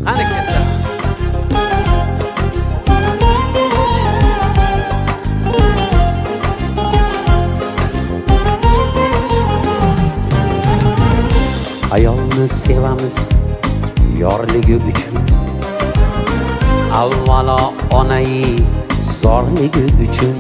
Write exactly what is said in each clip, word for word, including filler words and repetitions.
qani ketdi. Ayolni sevamiz yorligi uchun, avvalo onai zorligi uchun.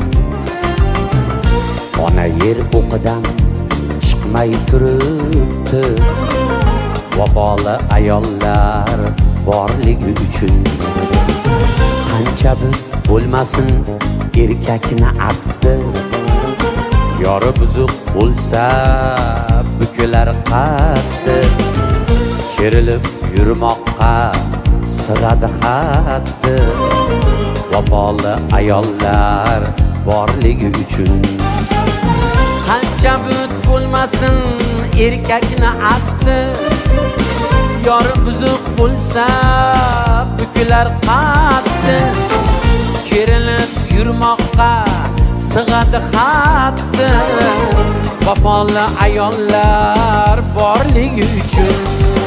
Ona yer o'qidan chiqmay turibdi, vafoli ayollar borligi uchun. Qancha bo'lmasin erkakni aqdi, yori buzuq bo'lsa bukilar qaddi. Kerilib yurmoqqa sig'adi haddi, vafoli ayollar borligi uchun. Qancha but bo'lmasin erkakni aqdi, yori buzuq bo'lsa bukilar qaddi. Kerilib yurmoqqa sig'adi haddi, vafoli ayollar borligi uchun.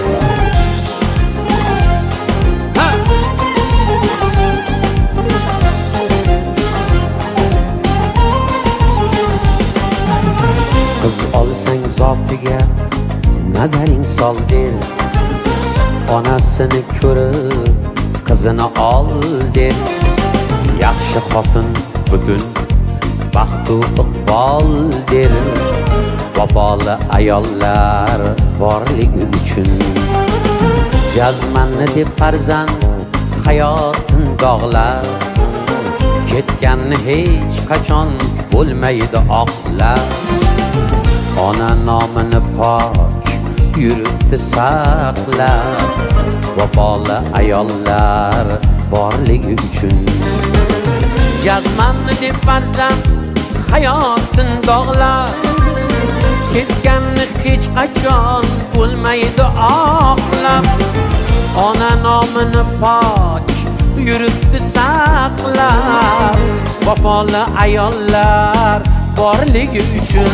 Qiz olsang zotiga nazaring sol der, onasini ko'rib qizini ol der. Yaxshi xotin butun baxtu iqbol der, vafoli ayollar borligi uchun. Jazmanni deb farzand hayotin dog'lar, ketganni hech qachon bo'lmaydi oqlar. Ona nomini pok yuribdi saqlab, vafoli ayollar borligi uchun. Jazmanni deb farzand hayotin dog'lar, ketganni hech qachon bo'lmaydi oqlab. Ona nomini pok yuribdi saqlab, vafoli ayollar borligi uchun.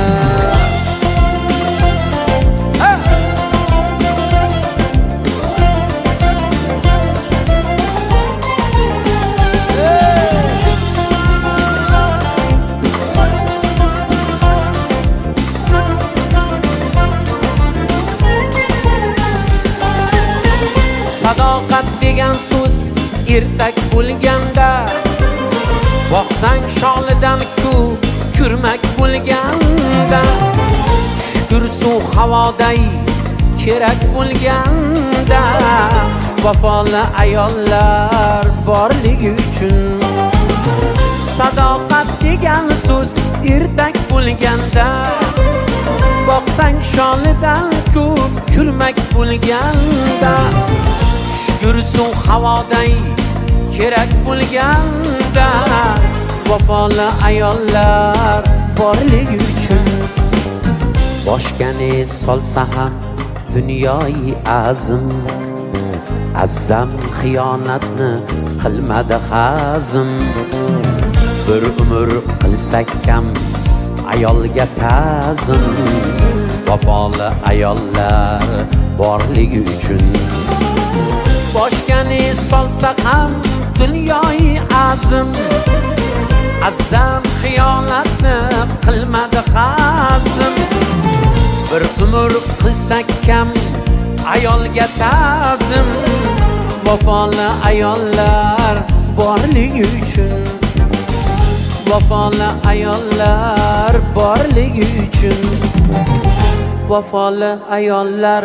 Sadoqat degan so'z ertak bo'lganda, boqsang sholidan ku kurmak bo'lganda. Shukr suv havoday kerak bo'lganda, vafoli ayollar borligi uchun. Sadoqat degan so'z ertak bo'lganda, boqsang sholidan ku kurmak bo'lganda. Shukr suv havoday kerak bo'lganda, vafoli ayollar borligi uchun. Boshga ne solsa ham dunyoyi azm, azzam xiyonatni qilmadi hazm. Bir umr qilsak kam ayolga ta'zim, vafoli ayollar borligi uchun. Boshga ne solsa ham dunyoyi azm, azzam xiyonatni qilmadi hazm. Bir umr qilsak kam ayolga ta'zim, vafoli ayollar borligi uchun. Vafoli ayollar borligi uchun. Vafoli ayollar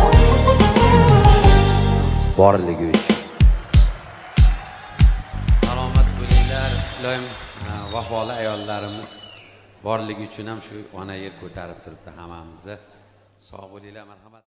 borligi uchun. Salomat bo'linglar. Iloyim vafoli ayollarimiz borligi uchun ham shu ona yer ko'tarib turibdi hammamizni. Sog' bo'linglar, marhamat.